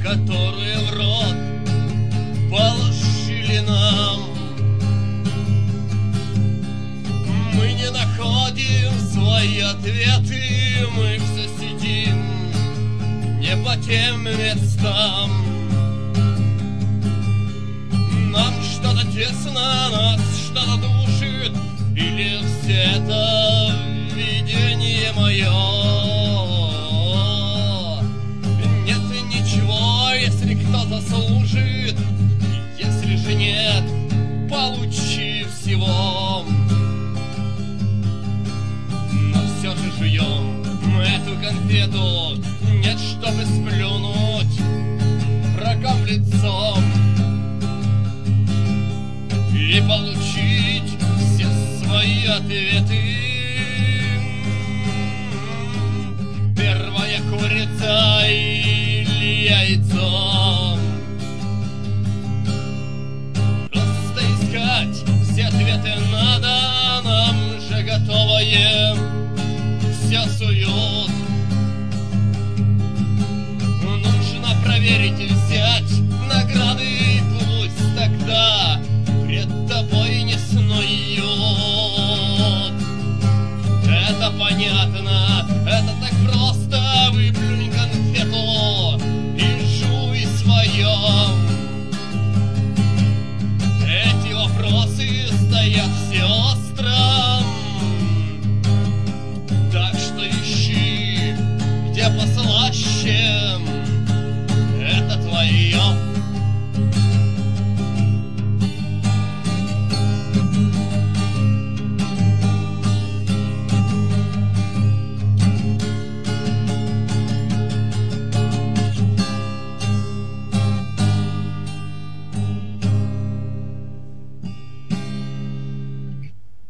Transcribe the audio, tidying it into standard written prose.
которые в рот положили нам. Мы не находим свои ответы, мы все сидим не по тем местам. Нам что-то тесно, нас что-то душит, или все это видение мое? Нет ничего, если кто заслужит, если же нет, получи всего. Но все же жуем эту конфету, нет, чтобы сплюнуть врагам лицом и получить все свои ответы. Первая курица или яйцо? Просто искать все ответы надо, нам же готовое все суют. Нужно проверить и взять награды, пусть тогда пред тобой не снуют. Это понятно, это так просто. Выплюнь конфету и жуй свое. Эти вопросы стоят все остро, так что ищи, где послаще.